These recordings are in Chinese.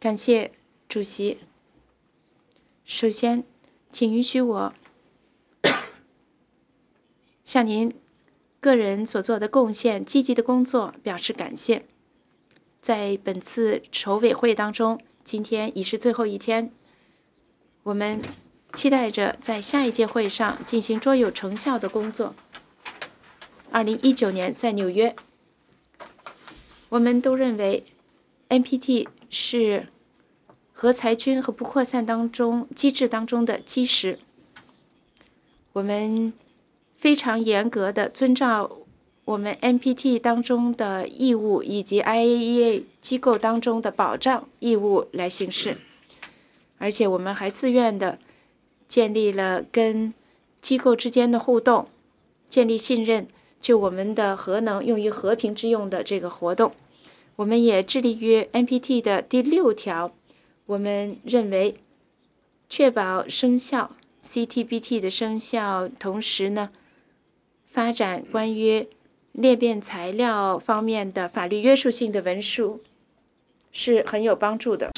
感谢主席。首先，请允许我向您个人所做的贡献、积极的工作表示感谢。在本次筹委会当中，今天已是最后一天，我们期待着在下一届会上进行卓有成效的工作。2019年在纽约，我们都认为 NPT 是核裁军和不扩散机制当中的基石。我们非常严格的遵照我们 NPT 当中的义务以及 IAEA 机构当中的保障义务来行事，而且我们还自愿的建立了跟机构之间的互动，建立信任，就我们的核能用于和平之用的这个活动。我们也致力于 NPT 的第6条，我们认为确保生效 CTBT 的生效，同时呢，发展关于裂变材料方面的法律约束性的文书是很有帮助的。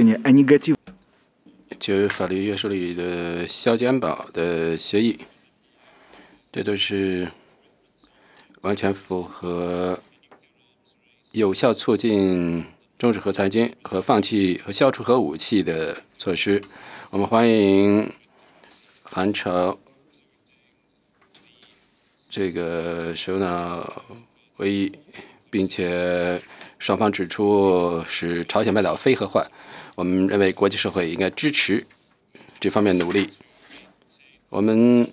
具有法律约束力的削减保的协议，这都是完全符合有效促进终止核裁军和放弃和消除核武器的措施。我们欢迎韩朝这个首脑会议，并且双方指出使朝鲜半岛非核化。我们认为国际社会应该支持这方面努力。我们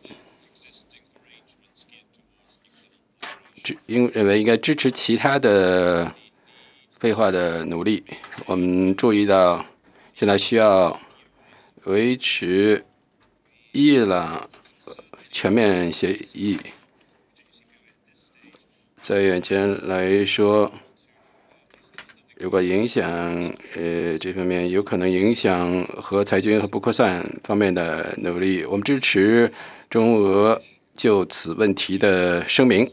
认为应该支持其他的非化的努力。我们注意到现在需要维持伊朗全面协议。在眼前来说，如果影响这方面有可能影响核裁军和不扩散方面的努力，我们支持中俄就此问题的声明。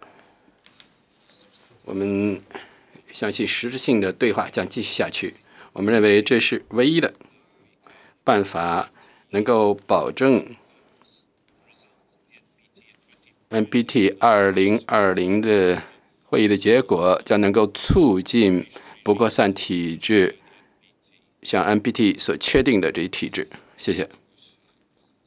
我们相信实质性的对话将继续下去。我们认为这是唯一的办法，能够保证 NPT 2020的会议的结果将能够促进不扩散体制，像 NPT 所确定的这一体制。谢谢。